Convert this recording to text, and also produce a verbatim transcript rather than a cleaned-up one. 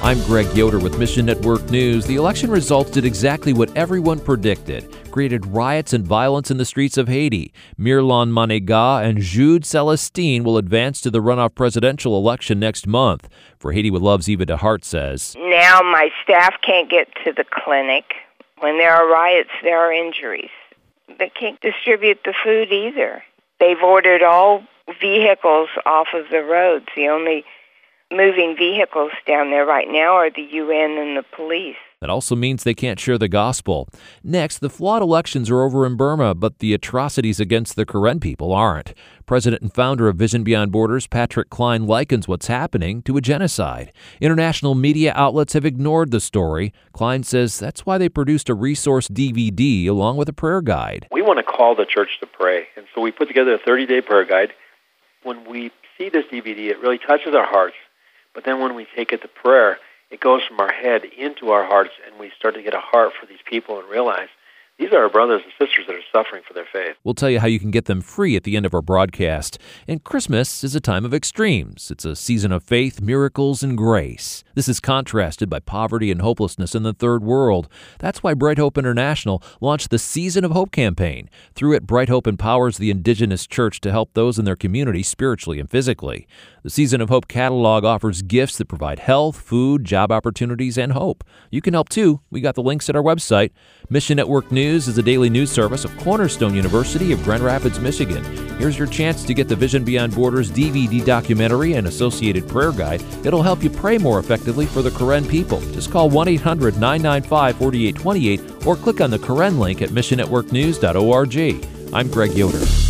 I'm Greg Yoder with Mission Network News. The election results did exactly what everyone predicted, created riots and violence in the streets of Haiti. Mirlan Manega and Jude Celestine will advance to the runoff presidential election next month. For Haiti With Love's Eva DeHart says, Now my staff can't get to the clinic. When there are riots, there are injuries. They can't distribute the food either. They've ordered all vehicles off of the roads. The only moving vehicles down there right now are the U N and the police. That also means they can't share the gospel. Next, the flawed elections are over in Burma, but the atrocities against the Karen people aren't. President and founder of Vision Beyond Borders, Patrick Klein, likens what's happening to a genocide. International media outlets have ignored the story. Klein says that's why they produced a resource D V D along with a prayer guide. We want to call the church to pray, and so we put together a thirty-day prayer guide. When we see this D V D, it really touches our hearts. But then when we take it to prayer, it goes from our head into our hearts, and we start to get a heart for these people and realize these are our brothers and sisters that are suffering for their faith. We'll tell you how you can get them free at the end of our broadcast. And Christmas is a time of extremes. It's a season of faith, miracles, and grace. This is contrasted by poverty and hopelessness in the third world. That's why Bright Hope International launched the Season of Hope campaign. Through it, Bright Hope empowers the indigenous church to help those in their community spiritually and physically. The Season of Hope catalog offers gifts that provide health, food, job opportunities, and hope. You can help too. We got the links at our website. Mission Network News is a daily news service of Cornerstone University of Grand Rapids, Michigan. Here's your chance to get the Vision Beyond Borders D V D documentary and associated prayer guide. It'll help you pray more effectively for the Karen people. Just call one eight hundred nine nine five four eight two eight or click on the Karen link at mission network news dot org. I'm Greg Yoder.